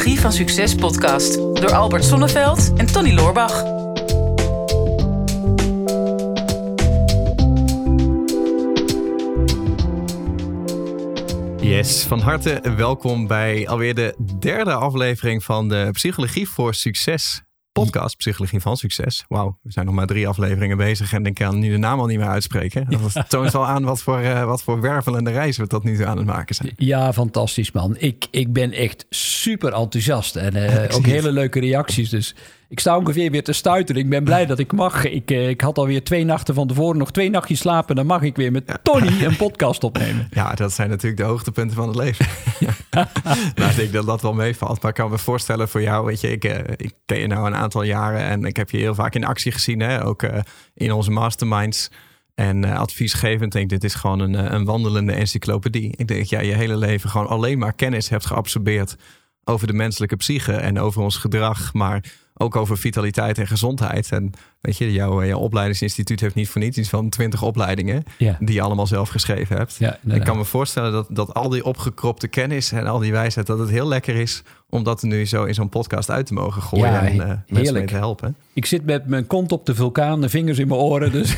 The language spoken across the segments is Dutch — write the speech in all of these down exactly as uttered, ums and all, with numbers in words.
Psychologie van Succes podcast door Albert Sonneveld en Tony Loorbach. Yes, van harte welkom bij alweer de derde aflevering van de Psychologie voor Succes podcast. Psychologie van Succes. Wauw, we zijn nog maar drie afleveringen bezig en ik kan nu de naam al niet meer uitspreken. Dat toont wel aan wat voor, uh, wat voor wervelende reis we tot nu toe aan het maken zijn. Ja, fantastisch man. Ik, ik ben echt super enthousiast en uh, ook hele leuke reacties. Dus ik sta ongeveer weer te stuiteren. Ik ben blij dat ik mag. Ik, uh, ik had alweer twee nachten van tevoren nog twee nachtjes slapen. Dan mag ik weer met Tony een podcast opnemen. Ja, dat zijn natuurlijk de hoogtepunten van het leven. Nou, ik denk dat dat wel meevalt. Maar ik kan me voorstellen voor jou, weet je, ik, uh, ik ken je nou een aantal jaren en ik heb je heel vaak in actie gezien, hè? Ook uh, in onze masterminds. En uh, adviesgevend, denk ik, dit is gewoon een, een wandelende encyclopedie. Ik denk dat jij je hele leven gewoon alleen maar kennis hebt geabsorbeerd over de menselijke psyche en over ons gedrag, maar ook over vitaliteit en gezondheid. En weet je, jouw, jouw opleidingsinstituut heeft niet voor niets iets van twintig opleidingen ja. die je allemaal zelf geschreven hebt. Ja, ik kan me voorstellen dat, dat al die opgekropte kennis en al die wijsheid, dat het heel lekker is om dat nu zo in zo'n podcast uit te mogen gooien ja, en uh, mensen mee te helpen. Ik zit met mijn kont op de vulkaan, de vingers in mijn oren. Dus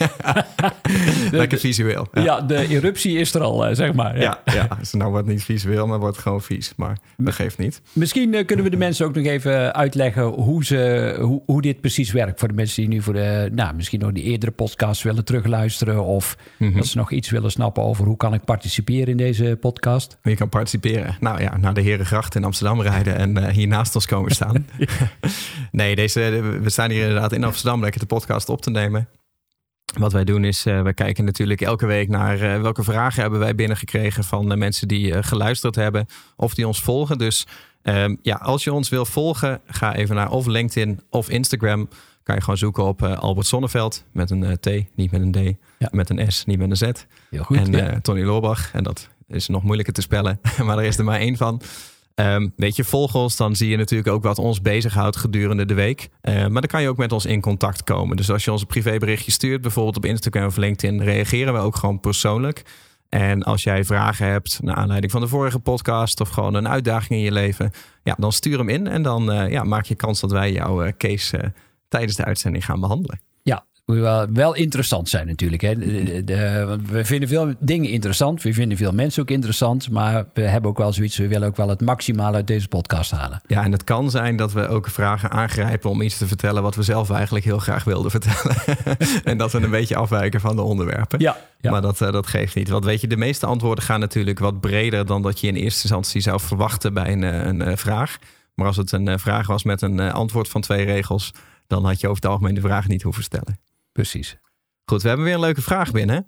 lekker visueel. Ja. ja, de eruptie is er al, zeg maar. Ja, ja, ja. Dus nou wordt niet visueel, maar wordt gewoon vies. Maar dat geeft niet. Misschien uh, kunnen we de mensen ook nog even uitleggen hoe, ze, hoe, hoe dit precies werkt. Voor de mensen die nu voor de, nou, misschien nog die eerdere podcasts willen terugluisteren. Of mm-hmm. dat ze nog iets willen snappen over hoe kan ik participeren in deze podcast. Je kan participeren. Nou ja, naar de Herengracht in Amsterdam rijden en uh, hier naast ons komen staan. Nee, deze, we staan hier inderdaad in Amsterdam lekker de podcast op te nemen. Wat wij doen is, uh, we kijken natuurlijk elke week naar uh, welke vragen hebben wij binnengekregen van de mensen die uh, geluisterd hebben of die ons volgen. Dus um, ja, als je ons wil volgen, ga even naar of LinkedIn of Instagram. Kan je gewoon zoeken op uh, Albert Sonneveld met een uh, T, niet met een D, ja. met een S, niet met een Z. Heel goed, en uh, ja. Tony Loorbach, en dat is nog moeilijker te spellen, maar er is er maar één van. Um, weet je, volg ons, dan zie je natuurlijk ook wat ons bezighoudt gedurende de week. Uh, maar dan kan je ook met ons in contact komen. Dus als je ons een privéberichtje stuurt, bijvoorbeeld op Instagram of LinkedIn, reageren we ook gewoon persoonlijk. En als jij vragen hebt naar aanleiding van de vorige podcast of gewoon een uitdaging in je leven, ja, dan stuur hem in en dan uh, ja, maak je kans dat wij jouw uh, case uh, tijdens de uitzending gaan behandelen. Ja, moet wel, wel interessant zijn natuurlijk. Hè. De, de, de, we vinden veel dingen interessant. We vinden veel mensen ook interessant. Maar we hebben ook wel zoiets. We willen ook wel het maximale uit deze podcast halen. Ja, en het kan zijn dat we ook vragen aangrijpen om iets te vertellen wat we zelf eigenlijk heel graag wilden vertellen. En dat we een beetje afwijken van de onderwerpen. Ja, ja. Maar dat, uh, dat geeft niet. Want weet je, de meeste antwoorden gaan natuurlijk wat breder dan dat je in eerste instantie zou verwachten bij een, een, een vraag. Maar als het een uh, vraag was met een uh, antwoord van twee regels, dan had je over het algemeen de vraag niet hoeven stellen. Precies. Goed, we hebben weer een leuke vraag binnen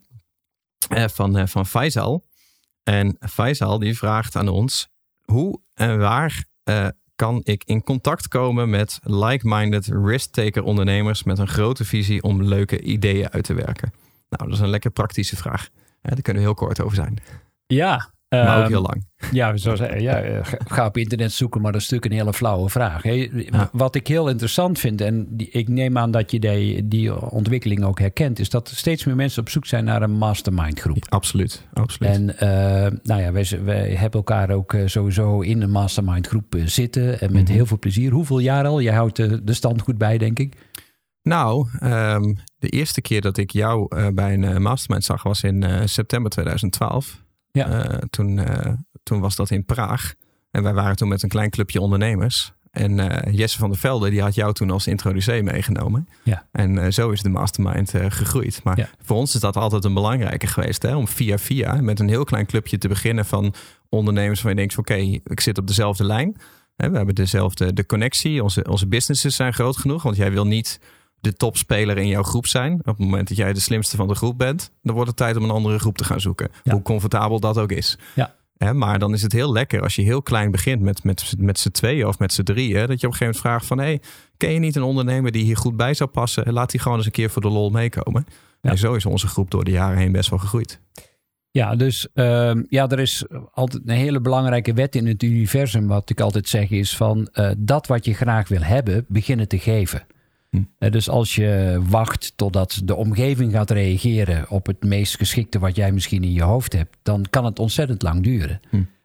uh, van, uh, van Faisal. En Faisal die vraagt aan ons, hoe en waar uh, kan ik in contact komen met like-minded risk-taker ondernemers met een grote visie om leuke ideeën uit te werken? Nou, dat is een lekker praktische vraag. Uh, daar kunnen we heel kort over zijn. Ja. Maar ook heel lang. Ja, zoals, ja, ga op internet zoeken, maar dat is natuurlijk een hele flauwe vraag. Hey, ja. Wat ik heel interessant vind, en die, ik neem aan dat je die, die ontwikkeling ook herkent, is dat steeds meer mensen op zoek zijn naar een mastermind groep. Ja, absoluut, absoluut. En uh, nou ja, wij, wij hebben elkaar ook sowieso in een mastermind groep zitten en met mm-hmm. heel veel plezier. Hoeveel jaar al? Jij houdt de, de stand goed bij, denk ik. Nou, um, de eerste keer dat ik jou uh, bij een uh, mastermind zag was in uh, september tweeduizend twaalf. Ja. Uh, toen, uh, toen was dat in Praag. En wij waren toen met een klein clubje ondernemers. En uh, Jesse van der Velde die had jou toen als introducee meegenomen. Ja. En uh, zo is de mastermind uh, gegroeid. Maar ja. voor ons is dat altijd een belangrijke geweest. Hè? Om via via met een heel klein clubje te beginnen van ondernemers waar je denkt van oké, okay, ik zit op dezelfde lijn. Hè, we hebben dezelfde de connectie. Onze, onze businesses zijn groot genoeg. Want jij wil niet de topspeler in jouw groep zijn. Op het moment dat jij de slimste van de groep bent, dan wordt het tijd om een andere groep te gaan zoeken. Ja. Hoe comfortabel dat ook is. Ja. He, maar dan is het heel lekker als je heel klein begint met, met, met z'n tweeën of met z'n drieën. Dat je op een gegeven moment vraagt van, hey, ken je niet een ondernemer die hier goed bij zou passen? Laat die gewoon eens een keer voor de lol meekomen. Ja. En zo is onze groep door de jaren heen best wel gegroeid. Ja, dus uh, ja, er is altijd een hele belangrijke wet in het universum. Wat ik altijd zeg is van uh, dat wat je graag wil hebben, beginnen te geven. Hm. Uh, dus als je wacht totdat de omgeving gaat reageren op het meest geschikte wat jij misschien in je hoofd hebt, dan kan het ontzettend lang duren. Hm.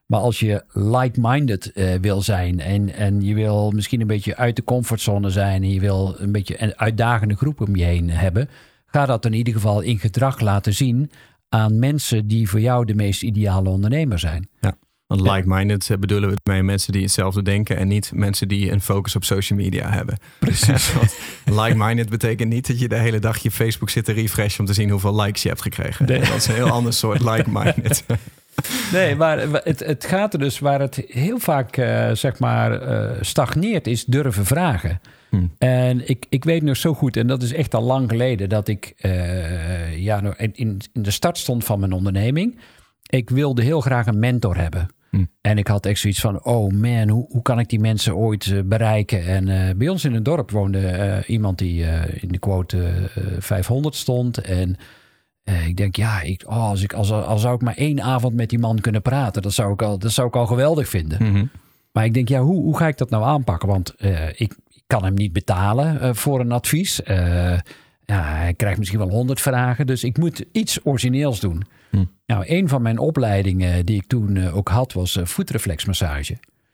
Maar als je like-minded uh, wil zijn en, en je wil misschien een beetje uit de comfortzone zijn en je wil een beetje een uitdagende groep om je heen hebben, ga dat in ieder geval in gedrag laten zien aan mensen die voor jou de meest ideale ondernemer zijn. Ja. Want like-minded bedoelen we mee mensen die hetzelfde denken en niet mensen die een focus op social media hebben. Precies. Like-minded betekent niet dat je de hele dag je Facebook zit te refreshen om te zien hoeveel likes je hebt gekregen. Nee. Dat is een heel ander soort like-minded. Nee, maar het, het gaat er dus waar het heel vaak uh, zeg maar uh, stagneert is durven vragen. Hmm. En ik, ik weet nog zo goed, en dat is echt al lang geleden, dat ik uh, ja, in, in de start stond van mijn onderneming. Ik wilde heel graag een mentor hebben. Hmm. En ik had echt zoiets van, oh man, hoe, hoe kan ik die mensen ooit uh, bereiken? En uh, bij ons in het dorp woonde uh, iemand die uh, in de quote uh, vijfhonderd stond. En uh, ik denk, ja, ik, oh, als, ik, als, als zou ik maar één avond met die man kunnen praten, dat zou ik al, dat zou ik al geweldig vinden. Mm-hmm. Maar ik denk, ja, hoe, hoe ga ik dat nou aanpakken? Want uh, ik, ik kan hem niet betalen uh, voor een advies. Uh, ja, hij krijgt misschien wel honderd vragen, dus ik moet iets origineels doen. Hm. Nou, een van mijn opleidingen die ik toen uh, ook had, was uh, voetreflexmassage.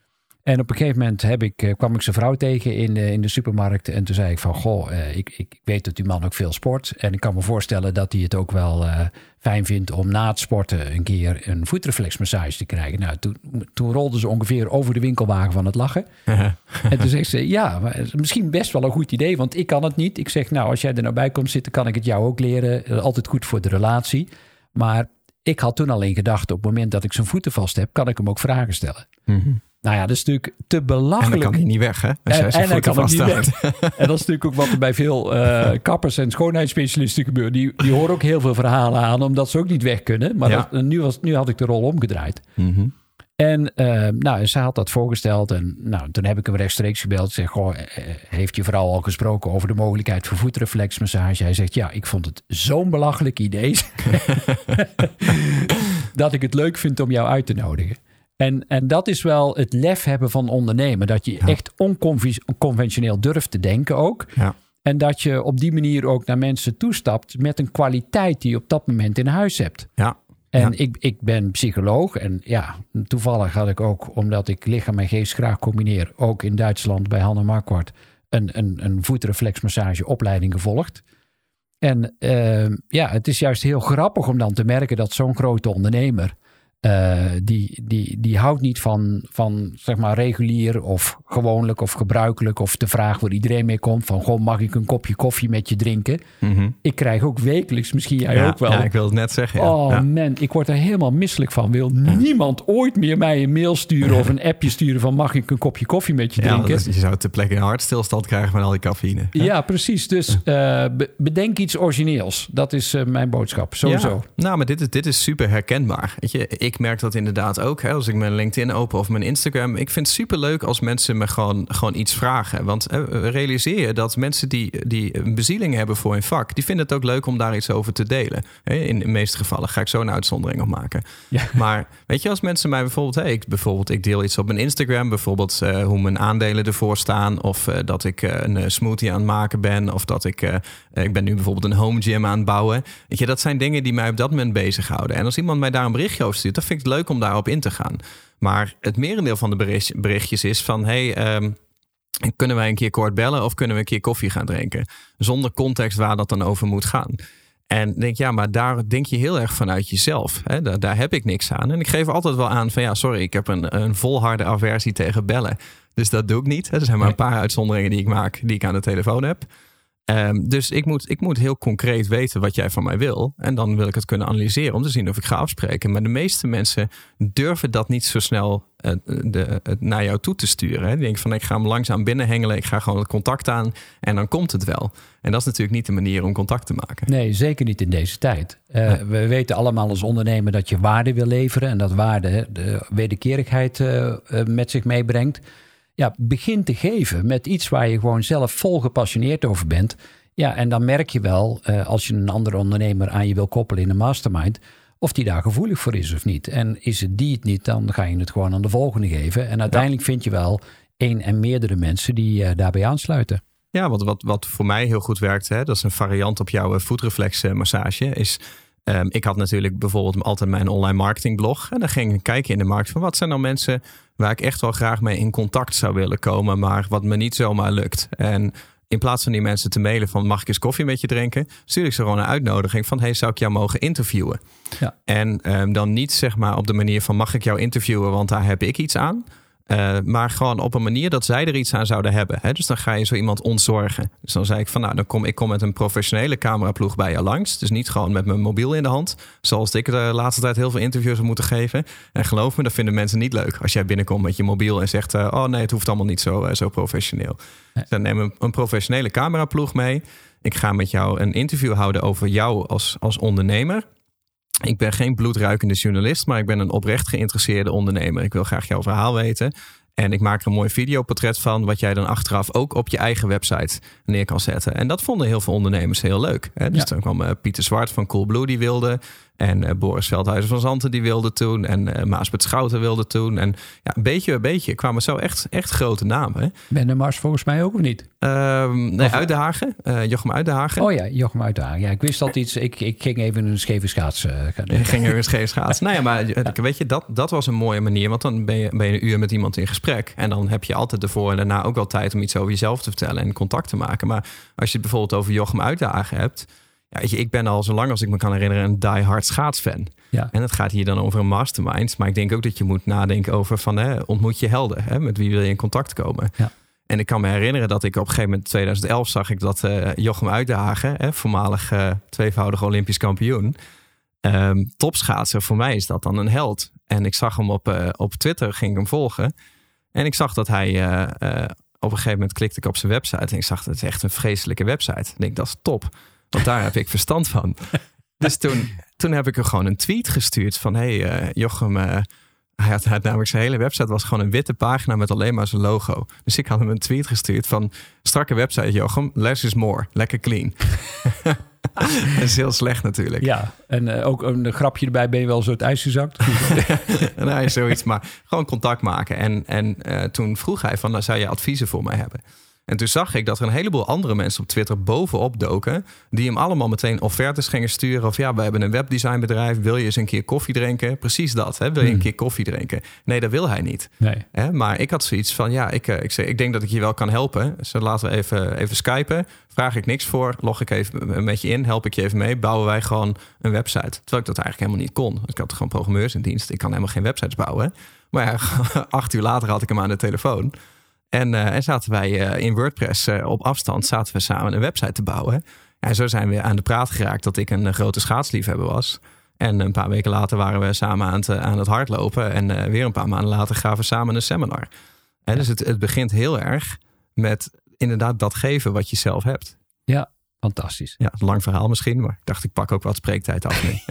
En op een gegeven moment heb ik, uh, kwam ik zijn vrouw tegen in de, in de supermarkt. En toen zei ik van, goh, uh, ik, ik weet dat die man ook veel sport. En ik kan me voorstellen dat hij het ook wel uh, fijn vindt om na het sporten een keer een voetreflexmassage te krijgen. Nou, toen, toen rolde ze ongeveer over de winkelwagen van het lachen. Uh-huh. En toen zegt ze, ja, maar misschien best wel een goed idee, want ik kan het niet. Ik zeg, nou, als jij er nou bij komt zitten, kan ik het jou ook leren. Altijd goed voor de relatie. Maar ik had toen al in gedachten, op het moment dat ik zijn voeten vast heb, kan ik hem ook vragen stellen. Mm-hmm. Nou ja, dat is natuurlijk te belachelijk. En dan kan hij niet weg, hè? Als en en hij kan hem niet weg. En dat is natuurlijk ook wat er bij veel uh, kappers en schoonheidsspecialisten gebeurt. Die, die horen ook heel veel verhalen aan, omdat ze ook niet weg kunnen. Maar ja. dat, nu, was, nu had ik de rol omgedraaid. Mm-hmm. En uh, nou, ze had dat voorgesteld. En nou, toen heb ik hem rechtstreeks gebeld. Ik zeg, goh, heeft je vrouw al gesproken over de mogelijkheid voor voetreflexmassage? Hij zegt, ja, ik vond het zo'n belachelijk idee dat ik het leuk vind om jou uit te nodigen. En, en dat is wel het lef hebben van ondernemen. Dat je ja. echt onconventioneel durft te denken ook. Ja. En dat je op die manier ook naar mensen toestapt met een kwaliteit die je op dat moment in huis hebt. Ja. En ja. ik, ik ben psycholoog. En ja, toevallig had ik ook, omdat ik lichaam en geest graag combineer, ook in Duitsland bij Hanne Marquardt een, een, een voetreflexmassageopleiding gevolgd. En uh, ja, het is juist heel grappig om dan te merken dat zo'n grote ondernemer, Uh, die, die, die houdt niet van, van zeg maar regulier of gewoonlijk of gebruikelijk of de vraag waar iedereen mee komt van, goh, mag ik een kopje koffie met je drinken? Mm-hmm. Ik krijg ook wekelijks, misschien jij ja, ook wel. Ja, ik wil het net zeggen. Ja. Oh ja. man, ik word er helemaal misselijk van. Wil ja. niemand ooit meer mij een mail sturen of een appje sturen van, mag ik een kopje koffie met je drinken? Ja, is, je zou ter plekke een hartstilstand krijgen van al die cafeïne. Ja, ja precies. Dus uh, bedenk iets origineels. Dat is uh, mijn boodschap, sowieso. Ja. Nou, maar dit is, dit is super herkenbaar. Weet je, ik Ik merk dat inderdaad ook. Hè, als ik mijn LinkedIn open of mijn Instagram. Ik vind het superleuk als mensen me gewoon, gewoon iets vragen. Want hè, realiseer je dat mensen die, die een bezieling hebben voor hun vak, die vinden het ook leuk om daar iets over te delen. In de meeste gevallen ga ik zo een uitzondering op maken. Ja. Maar weet je, als mensen mij bijvoorbeeld, hey, ik, bijvoorbeeld, ik deel iets op mijn Instagram, bijvoorbeeld uh, hoe mijn aandelen ervoor staan, of uh, dat ik uh, een uh, smoothie aan het maken ben, of dat ik, uh, ik ben nu bijvoorbeeld een home gym aan het bouwen. Weet je, dat zijn dingen die mij op dat moment bezighouden. En als iemand mij daar een berichtje over stuurt, dan vind ik het leuk om daarop in te gaan. Maar het merendeel van de bericht, berichtjes is van, hey, um, kunnen wij een keer kort bellen of kunnen we een keer koffie gaan drinken? Zonder context waar dat dan over moet gaan. En denk, ja, maar daar denk je heel erg vanuit jezelf. Hè? Daar, daar heb ik niks aan. En ik geef altijd wel aan van, ja, sorry, ik heb een, een volharde aversie tegen bellen. Dus dat doe ik niet. Er zijn maar een paar uitzonderingen die ik maak, die ik aan de telefoon heb. Um, dus ik moet, ik moet heel concreet weten wat jij van mij wil. En dan wil ik het kunnen analyseren om te zien of ik ga afspreken. Maar de meeste mensen durven dat niet zo snel uh, de, uh, naar jou toe te sturen. Hè. Die denken van, ik ga hem langzaam binnenhengelen. Ik ga gewoon het contact aan en dan komt het wel. En dat is natuurlijk niet de manier om contact te maken. Nee, zeker niet in deze tijd. Uh, ja. We weten allemaal als ondernemer dat je waarde wil leveren. En dat waarde de wederkerigheid uh, uh, met zich meebrengt. Ja, begin te geven met iets waar je gewoon zelf vol gepassioneerd over bent. Ja, en dan merk je wel, uh, als je een andere ondernemer aan je wil koppelen in een mastermind, of die daar gevoelig voor is of niet. En is het die het niet, dan ga je het gewoon aan de volgende geven. En uiteindelijk ja. vind je wel één en meerdere mensen die uh, daarbij aansluiten. Ja, want wat, wat voor mij heel goed werkt, hè, dat is een variant op jouw voetreflexmassage, is Um, ik had natuurlijk bijvoorbeeld altijd mijn online marketingblog. En dan ging ik kijken in de markt van wat zijn nou mensen waar ik echt wel graag mee in contact zou willen komen, maar wat me niet zomaar lukt. En in plaats van die mensen te mailen van mag ik eens koffie met je drinken, stuur ik ze gewoon een uitnodiging van hey, zou ik jou mogen interviewen? Ja. En um, dan niet zeg maar op de manier van mag ik jou interviewen, want daar heb ik iets aan. Uh, maar gewoon op een manier dat zij er iets aan zouden hebben. Hè? Dus dan ga je zo iemand ontzorgen. Dus dan zei ik van nou, dan kom ik kom met een professionele cameraploeg bij je langs. Dus niet gewoon met mijn mobiel in de hand. Zoals ik de laatste tijd heel veel interviews heb moeten geven. En geloof me, dat vinden mensen niet leuk. Als jij binnenkomt met je mobiel en zegt uh, oh nee, het hoeft allemaal niet zo, uh, zo professioneel. Ja. Dus dan neem ik een professionele cameraploeg mee. Ik ga met jou een interview houden over jou als, als ondernemer. Ik ben geen bloedruikende journalist, maar ik ben een oprecht geïnteresseerde ondernemer. Ik wil graag jouw verhaal weten. En ik maak er een mooi videoportret van, wat jij dan achteraf ook op je eigen website neer kan zetten. En dat vonden heel veel ondernemers heel leuk. Hè? Dus ja. Dan kwam uh, Pieter Zwart van Coolblue, die wilde. En uh, Boris Veldhuizen van Zanten, die wilde toen. En uh, Maasbert Schouten wilde toen. En ja, beetje bij beetje kwamen zo echt, echt grote namen. Hè? Ben de Mars volgens mij ook of niet? Uh, nee, Uitdagen. Uh, Jochem Uitdagen. Oh ja, Jochem Uitdagen. Ja, ik wist dat iets. Ik, ik ging even een scheve schaats. Uh, gaan doen. Ik ging even een scheve schaats. Nou ja, maar ja. weet je, dat, dat was een mooie manier. Want dan ben je, ben je een uur met iemand in gesprek. En dan heb je altijd ervoor en daarna ook wel tijd om iets over jezelf te vertellen en contact te maken. Maar als je het bijvoorbeeld over Jochem Uitdagen hebt. Ja, weet je, ik ben al zo lang als ik me kan herinneren een die-hard schaatsfan. Ja. En het gaat hier dan over een mastermind. Maar ik denk ook dat je moet nadenken over van hè, ontmoet je helden. Hè, met wie wil je in contact komen? Ja. En ik kan me herinneren dat ik op een gegeven moment in tweeduizend elf zag ik dat uh, Jochem Uitdagen, hè, voormalig uh, tweevoudig Olympisch kampioen, um, topschaatser, voor mij is dat dan een held. En ik zag hem op, uh, op Twitter, ging ik hem volgen. En ik zag dat hij uh, uh, op een gegeven moment klikte ik op zijn website en ik zag dat het echt een vreselijke website. Ik denk dat is top. Want daar heb ik verstand van. Dus toen, toen heb ik er gewoon een tweet gestuurd van hey uh, Jochem, uh, hij had, hij had namelijk zijn hele website was gewoon een witte pagina met alleen maar zijn logo. Dus ik had hem een tweet gestuurd van strakke website Jochem, less is more, lekker clean. Dat is heel slecht natuurlijk. Ja, en uh, ook een grapje erbij, ben je wel zo het ijs gezakt? Nee, zoiets, maar gewoon contact maken. En, en uh, toen vroeg hij van, nou, zou je adviezen voor mij hebben? En toen zag ik dat er een heleboel andere mensen op Twitter bovenop doken, die hem allemaal meteen offertes gingen sturen. Of ja, we hebben een webdesignbedrijf, wil je eens een keer koffie drinken? Precies dat, hè? Wil je een keer koffie drinken? Nee, dat wil hij niet. Nee. Hè? Maar ik had zoiets van, ja, ik, ik, zei, ik denk dat ik je wel kan helpen. Dus laten we even, even skypen. Vraag ik niks voor, log ik even met je in, help ik je even mee. Bouwen wij gewoon een website. Terwijl ik dat eigenlijk helemaal niet kon. Ik had gewoon programmeurs in dienst. Ik kan helemaal geen websites bouwen. Maar ja, acht uur later had ik hem aan de telefoon. En, uh, en zaten wij uh, in WordPress uh, op afstand zaten we samen een website te bouwen. En zo zijn we aan de praat geraakt dat ik een uh, grote schaatsliefhebber was. En een paar weken later waren we samen aan het, uh, aan het hardlopen. En uh, weer een paar maanden later gaven we samen een seminar. En ja. Dus het, het begint heel erg met inderdaad dat geven wat je zelf hebt. Ja, fantastisch. Ja, een lang verhaal misschien, maar ik dacht ik pak ook wat spreektijd af. Nee.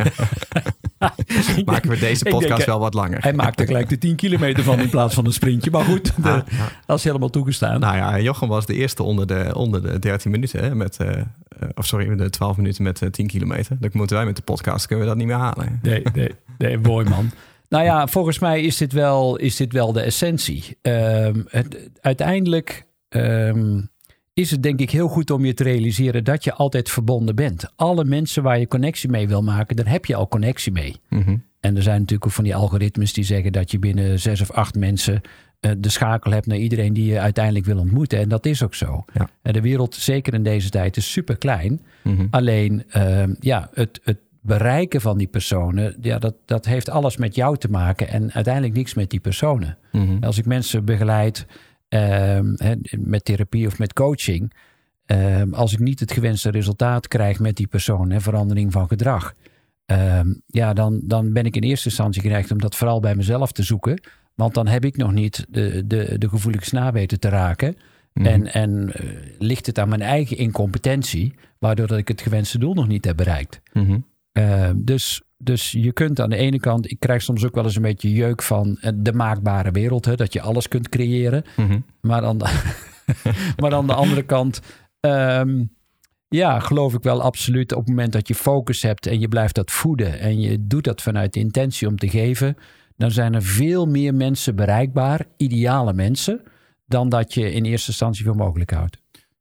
Maken we deze podcast denk, wel wat langer. Hij maakt er gelijk de tien kilometer van in plaats van een sprintje. Maar goed, de, ah, ja. dat is helemaal toegestaan. Nou ja, Jochem was de eerste onder de, onder de dertien minuten. Hè, met, uh, of sorry, de twaalf minuten met uh, tien kilometer. Dan moeten wij met de podcast, kunnen we dat niet meer halen. Nee, nee, nee mooi man. Nou ja, volgens mij is dit wel, is dit wel de essentie. Um, het, uiteindelijk um, is het denk ik heel goed om je te realiseren dat je altijd verbonden bent. Alle mensen waar je connectie mee wil maken, daar heb je al connectie mee. Mm-hmm. En er zijn natuurlijk ook van die algoritmes die zeggen dat je binnen zes of acht mensen uh, de schakel hebt naar iedereen die je uiteindelijk wil ontmoeten. En dat is ook zo. Ja. En de wereld, zeker in deze tijd, is super klein. Mm-hmm. Alleen uh, ja, het, het bereiken van die personen, ja, dat, dat heeft alles met jou te maken en uiteindelijk niks met die personen. Mm-hmm. Als ik mensen begeleid uh, met therapie of met coaching, uh, als ik niet het gewenste resultaat krijg met die persoon, hè, verandering van gedrag, uh, ja, dan, dan ben ik in eerste instantie geneigd om dat vooral bij mezelf te zoeken. Want dan heb ik nog niet de, de, de gevoelige snaar weten te raken. Mm-hmm. En, en uh, ligt het aan mijn eigen incompetentie, waardoor dat ik het gewenste doel nog niet heb bereikt. Mm-hmm. Uh, dus, dus je kunt aan de ene kant, ik krijg soms ook wel eens een beetje jeuk van de maakbare wereld, hè, dat je alles kunt creëren. Mm-hmm. Maar, aan de, maar aan de andere kant, um, ja, geloof ik wel absoluut op het moment dat je focus hebt en je blijft dat voeden en je doet dat vanuit de intentie om te geven, dan zijn er veel meer mensen bereikbaar, ideale mensen, dan dat je in eerste instantie voor mogelijk houdt.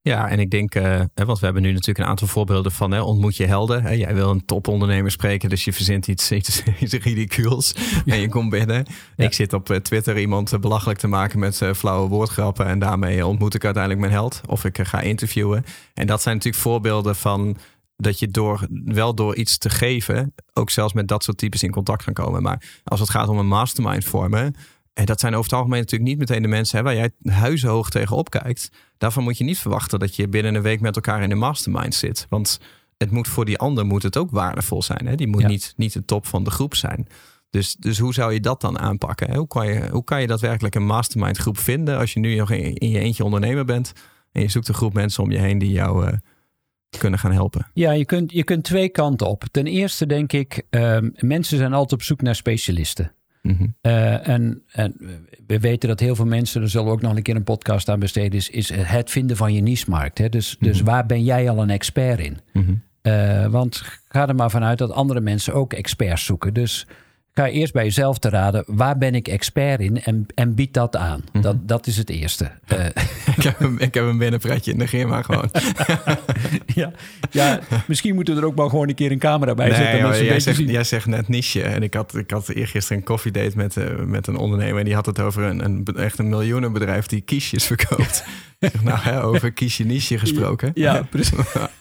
Ja, en ik denk, uh, want we hebben nu natuurlijk een aantal voorbeelden van hè, ontmoet je helden. Hè, jij wil een topondernemer spreken, dus je verzint iets, iets, iets ridicules ja. en je komt binnen. Ja. Ik zit op Twitter iemand belachelijk te maken met uh, flauwe woordgrappen en daarmee ontmoet ik uiteindelijk mijn held. Of ik uh, ga interviewen. En dat zijn natuurlijk voorbeelden van dat je door, wel door iets te geven, ook zelfs met dat soort types in contact kan komen. Maar als het gaat om een mastermind vormen, en dat zijn over het algemeen natuurlijk niet meteen de mensen hè, waar jij huizenhoog tegenop kijkt. Daarvan moet je niet verwachten dat je binnen een week met elkaar in een mastermind zit. Want het moet voor die ander moet het ook waardevol zijn. Hè? Die moet ja. niet, niet de top van de groep zijn. Dus, dus hoe zou je dat dan aanpakken? Hè? Hoe, kan je, hoe kan je daadwerkelijk een mastermind groep vinden als je nu nog in, in je eentje ondernemer bent en je zoekt een groep mensen om je heen die jou uh, kunnen gaan helpen? Ja, je kunt, je kunt twee kanten op. Ten eerste denk ik, uh, mensen zijn altijd op zoek naar specialisten. Mm-hmm. Uh, en, en we weten dat heel veel mensen, daar zullen we ook nog een keer een podcast aan besteden, is, is het vinden van je niche-markt. Hè? Dus, mm-hmm. dus waar ben jij al een expert in? Mm-hmm. Uh, want ga er maar vanuit dat andere mensen ook experts zoeken. Dus ga eerst bij jezelf te raden, waar ben ik expert in en, en bied dat aan. Mm-hmm. Dat, dat is het eerste. Uh, ik, heb een, ik heb een binnenpretje, negeer maar gewoon. ja, ja, misschien moeten we er ook maar gewoon een keer een camera bij zetten. Nee, joh, jij, zegt, jij zegt net niche. En ik had, ik had eergisteren een koffiedate met, uh, met een ondernemer. En die had het over een, een, echt een miljoenenbedrijf die kiesjes verkoopt. Zeg, nou, hè, over kiesje niche gesproken. Ja, ja precies.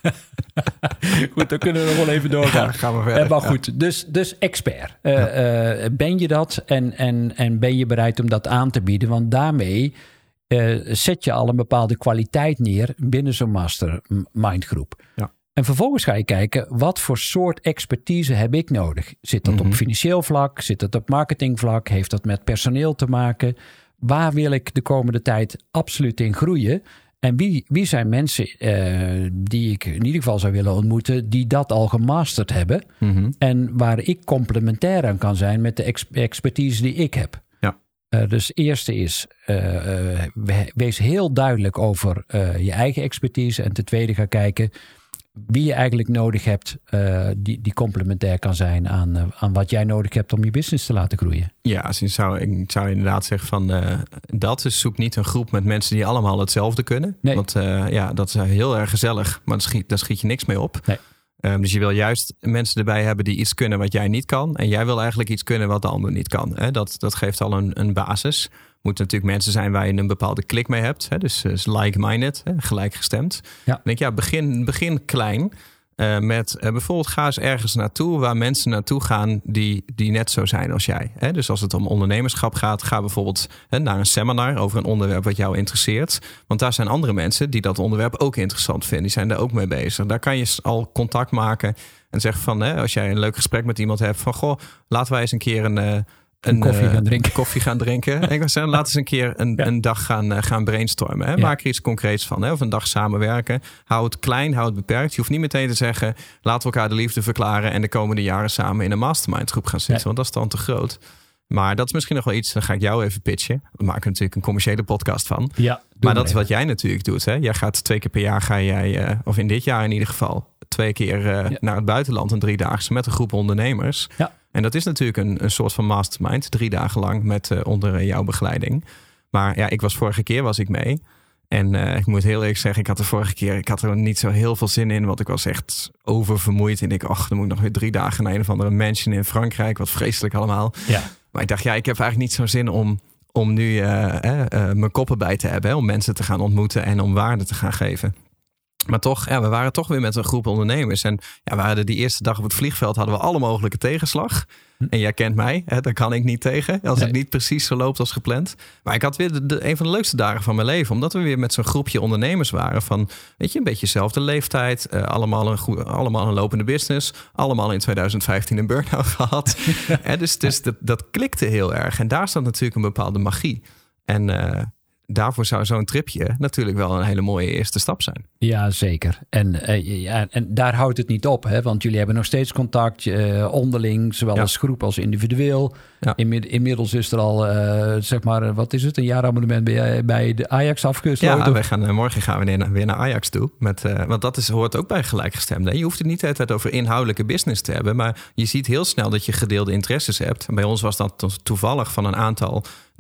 Goed, dan kunnen we nog wel even doorgaan. Ja, gaan we verder. Uh, maar goed, ja. dus, dus expert. Uh, ja. uh, ben je dat en, en, en ben je bereid om dat aan te bieden? Want daarmee uh, zet je al een bepaalde kwaliteit neer binnen zo'n mastermind groep. Ja. En vervolgens ga je kijken, wat voor soort expertise heb ik nodig? Zit dat mm-hmm. op financieel vlak? Zit dat op marketingvlak? Heeft dat met personeel te maken? Waar wil ik de komende tijd absoluut in groeien? En wie, wie zijn mensen uh, die ik in ieder geval zou willen ontmoeten, die dat al gemasterd hebben? Mm-hmm. En waar ik complementair aan kan zijn met de ex- expertise die ik heb. Ja. Uh, dus het eerste is, uh, uh, wees heel duidelijk over uh, je eigen expertise. En ten tweede ga kijken wie je eigenlijk nodig hebt, uh, die, die complementair kan zijn aan, uh, aan wat jij nodig hebt om je business te laten groeien. Ja, dus ik, zou, ik zou inderdaad zeggen van uh, dat is zoek niet een groep met mensen die allemaal hetzelfde kunnen. Nee. Want uh, ja, dat is heel erg gezellig, maar daar schiet, daar schiet je niks mee op. Nee. Um, dus je wil juist mensen erbij hebben die iets kunnen wat jij niet kan. En jij wil eigenlijk iets kunnen wat de ander niet kan. Hè? Dat, dat geeft al een, een basis. Moeten natuurlijk mensen zijn waar je een bepaalde klik mee hebt. Hè? Dus uh, like-minded, hè? Gelijkgestemd. Ja. Dan denk ik, ja, begin, begin klein. Uh, met uh, bijvoorbeeld ga eens ergens naartoe waar mensen naartoe gaan die, die net zo zijn als jij. Hè? Dus als het om ondernemerschap gaat, ga bijvoorbeeld hè, naar een seminar over een onderwerp wat jou interesseert. Want daar zijn andere mensen die dat onderwerp ook interessant vinden. Die zijn daar ook mee bezig. Daar kan je al contact maken en zeggen van, hè, als jij een leuk gesprek met iemand hebt van, goh, laten wij eens een keer een... Uh, Een, een koffie gaan drinken. Een koffie gaan drinken. En ik zou laten eens een keer een, ja. een dag gaan, uh, gaan brainstormen. Hè? Maak er iets concreets van. Hè? Of een dag samenwerken. Hou het klein, hou het beperkt. Je hoeft niet meteen te zeggen, laten we elkaar de liefde verklaren en de komende jaren samen in een mastermind groep gaan zitten. Ja. Want dat is dan te groot. Maar dat is misschien nog wel iets, dan ga ik jou even pitchen. We maken natuurlijk een commerciële podcast van. Ja, maar dat is wat jij natuurlijk doet. Hè? Jij gaat twee keer per jaar, ga jij, uh, of in dit jaar in ieder geval, twee keer uh, ja. naar het buitenland, een driedaagse met een groep ondernemers. Ja. En dat is natuurlijk een, een soort van mastermind. Drie dagen lang met uh, onder uh, jouw begeleiding. Maar ja, ik was vorige keer was ik mee. En uh, ik moet heel eerlijk zeggen, ik had de vorige keer... ik had er niet zo heel veel zin in, want ik was echt oververmoeid. En ik ach, dan moet ik nog weer drie dagen naar een of andere mansion in Frankrijk. Wat vreselijk allemaal. Ja. Maar ik dacht, ja, ik heb eigenlijk niet zo'n zin om, om nu uh, uh, uh, mijn koppen bij te hebben. Hè, om mensen te gaan ontmoeten en om waarde te gaan geven. Maar toch, ja, we waren toch weer met een groep ondernemers. En ja, we hadden die eerste dag op het vliegveld hadden we alle mogelijke tegenslag. Hm. En jij kent mij, hè, daar kan ik niet tegen. Als nee. het niet precies zo loopt als gepland. Maar ik had weer de, de, een van de leukste dagen van mijn leven. Omdat we weer met zo'n groepje ondernemers waren. Van, weet je, een beetje dezelfde leeftijd. Uh, allemaal, een goede, allemaal een lopende business. Allemaal in twintig vijftien een burn-out gehad. hè, dus dus dat, dat klikte heel erg. En daar staat natuurlijk een bepaalde magie. En... Uh, daarvoor zou zo'n tripje natuurlijk wel een hele mooie eerste stap zijn. Ja, zeker. En, uh, ja, en daar houdt het niet op. Hè? Want jullie hebben nog steeds contact uh, onderling, zowel ja. als groep als individueel. Ja. Inmid- inmiddels is er al, uh, zeg maar, wat is het? Een jaarabonnement bij, bij de Ajax afgesloten. Ja, wij gaan, uh, morgen gaan we weer naar, weer naar Ajax toe. Met, uh, want dat is, hoort ook bij gelijkgestemden. Je hoeft het niet de hele tijd over inhoudelijke business te hebben. Maar je ziet heel snel dat je gedeelde interesses hebt. En bij ons was dat to- toevallig van een aantal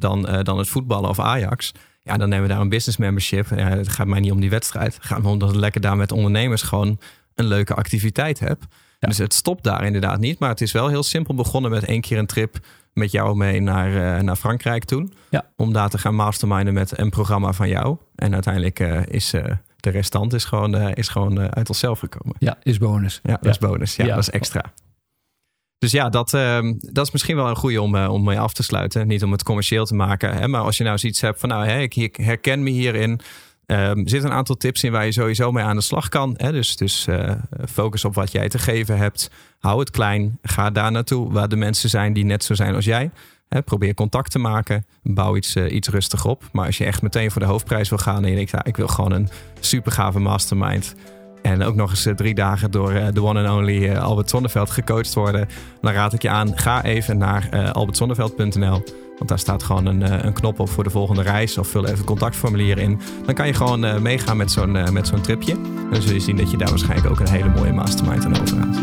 dan, uh, dan het voetballen of Ajax. Ja, dan nemen we daar een business membership. Ja, het gaat mij niet om die wedstrijd. Het gaat me om dat ik lekker daar met ondernemers gewoon een leuke activiteit heb. Ja. Dus het stopt daar inderdaad niet. Maar het is wel heel simpel begonnen met één keer een trip met jou mee naar, uh, naar Frankrijk toen. Ja. Om daar te gaan masterminden met een programma van jou. En uiteindelijk uh, is uh, de restant is gewoon, uh, is gewoon uh, uit onszelf gekomen. Ja, is bonus. Ja, dat ja. is bonus. Ja, ja, dat is extra. Dus ja, dat, uh, dat is misschien wel een goede om, uh, om mee af te sluiten. Niet om het commercieel te maken. Hè, maar als je nou zoiets hebt van nou, hè, ik, ik herken me hierin. Er um, zitten een aantal tips in waar je sowieso mee aan de slag kan. Hè? Dus, dus uh, focus op wat jij te geven hebt. Hou het klein. Ga daar naartoe waar de mensen zijn die net zo zijn als jij. Hè? Probeer contact te maken. Bouw iets, uh, iets rustig op. Maar als je echt meteen voor de hoofdprijs wil gaan en je denkt, ja, ik wil gewoon een super gave mastermind. En ook nog eens uh, drie dagen door uh, de one and only uh, Albert Sonneveld gecoacht worden. Dan raad ik je aan, ga even naar uh, albert sonneveld punt n l. Want daar staat gewoon een, een knop op voor de volgende reis. Of vul even een contactformulier in. Dan kan je gewoon uh, meegaan met zo'n, uh, met zo'n tripje. En dan zul je zien dat je daar waarschijnlijk ook een hele mooie mastermind aan overhoudt.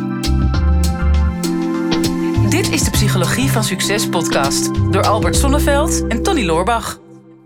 Dit is de Psychologie van Succes podcast. Door Albert Sonneveld en Tony Loorbach.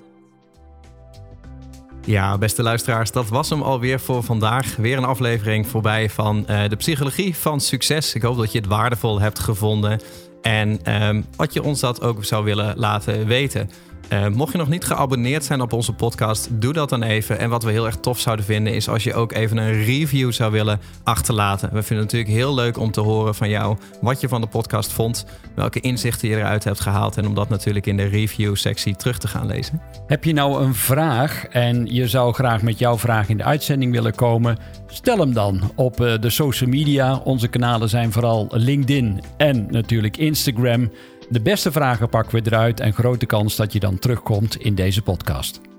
Ja, beste luisteraars, dat was hem alweer voor vandaag. Weer een aflevering voorbij van uh, de Psychologie van Succes. Ik hoop dat je het waardevol hebt gevonden. En um, wat je ons dat ook zou willen laten weten. Uh, mocht je nog niet geabonneerd zijn op onze podcast, doe dat dan even. En wat we heel erg tof zouden vinden is als je ook even een review zou willen achterlaten. We vinden het natuurlijk heel leuk om te horen van jou wat je van de podcast vond. Welke inzichten je eruit hebt gehaald. En om dat natuurlijk in de review sectie terug te gaan lezen. Heb je nou een vraag en je zou graag met jouw vraag in de uitzending willen komen? Stel hem dan op de social media. Onze kanalen zijn vooral LinkedIn en natuurlijk Instagram. De beste vragen pakken we eruit en grote kans dat je dan terugkomt in deze podcast.